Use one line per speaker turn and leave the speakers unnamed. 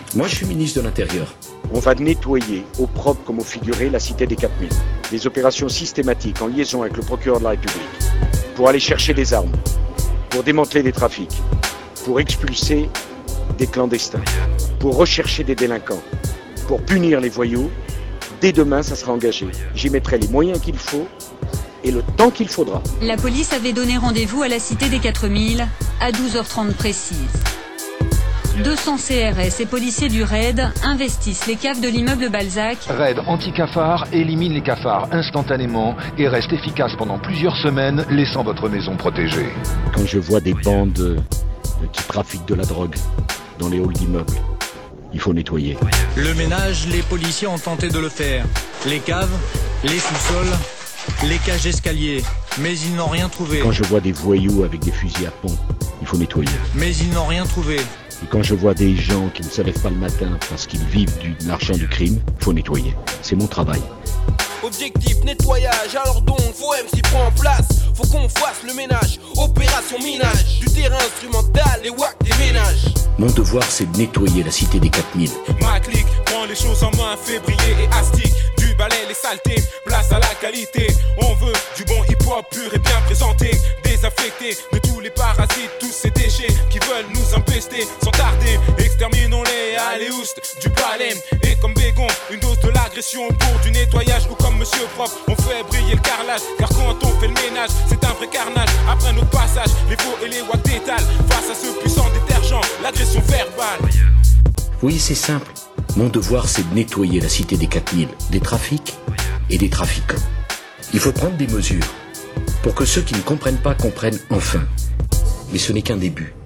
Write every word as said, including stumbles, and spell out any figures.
Moi, je suis ministre de l'Intérieur.
On va nettoyer, au propre comme au figuré, la cité des quatre mille. Des opérations systématiques en liaison avec le procureur de la République pour aller chercher des armes, pour démanteler des trafics, pour expulser des clandestins, pour rechercher des délinquants, pour punir les voyous. Dès demain, ça sera engagé. J'y mettrai les moyens qu'il faut et le temps qu'il faudra.
La police avait donné rendez-vous à la cité des quatre mille à douze heures trente précise. deux cents C R S et policiers du raid investissent les caves de l'immeuble Balzac.
Raid anti-cafard élimine les cafards instantanément et reste efficace pendant plusieurs semaines, laissant votre maison protégée.
Quand je vois des bandes qui trafiquent de la drogue dans les halls d'immeubles, il faut nettoyer.
Le ménage, les policiers ont tenté de le faire. Les caves, les sous-sols, les cages d'escalier, mais ils n'ont rien trouvé.
Quand je vois des voyous avec des fusils à pompe, il faut nettoyer.
Mais ils n'ont rien trouvé.
Et quand je vois des gens qui ne se lèvent pas le matin parce qu'ils vivent du, de l'argent du crime, il faut nettoyer. C'est mon travail.
Objectif nettoyage, alors donc faut M s'y prend en place. Faut qu'on fasse le ménage, opération minage. Du terrain instrumental, les wack des ménages.
Mon devoir, c'est de nettoyer la cité des quatre mille.
Ma clique prend les choses en main, février et astique. Du balai, les saletés, place à la qualité. On veut du bon hip-hop pur et bien présenté. Désaffecté de tous les parasites, tous ces déchets qui veulent nous empester. Sans tarder, exterminons-les, allez oust, du palais. Et comme Bégon, une dose de l'agression pour du nettoyage. Ou comme Monsieur Propre, on fait briller le carrelage. Car quand on fait le ménage, c'est un vrai carnage. Après notre passage, les faux et les wacks d'étal. Face à ce puissant détergent, l'agression verbale.
Oui, c'est simple. Mon devoir, c'est de nettoyer la cité des quatre mille, des trafics et des trafiquants. Il faut prendre des mesures pour que ceux qui ne comprennent pas comprennent enfin. Mais ce n'est qu'un début.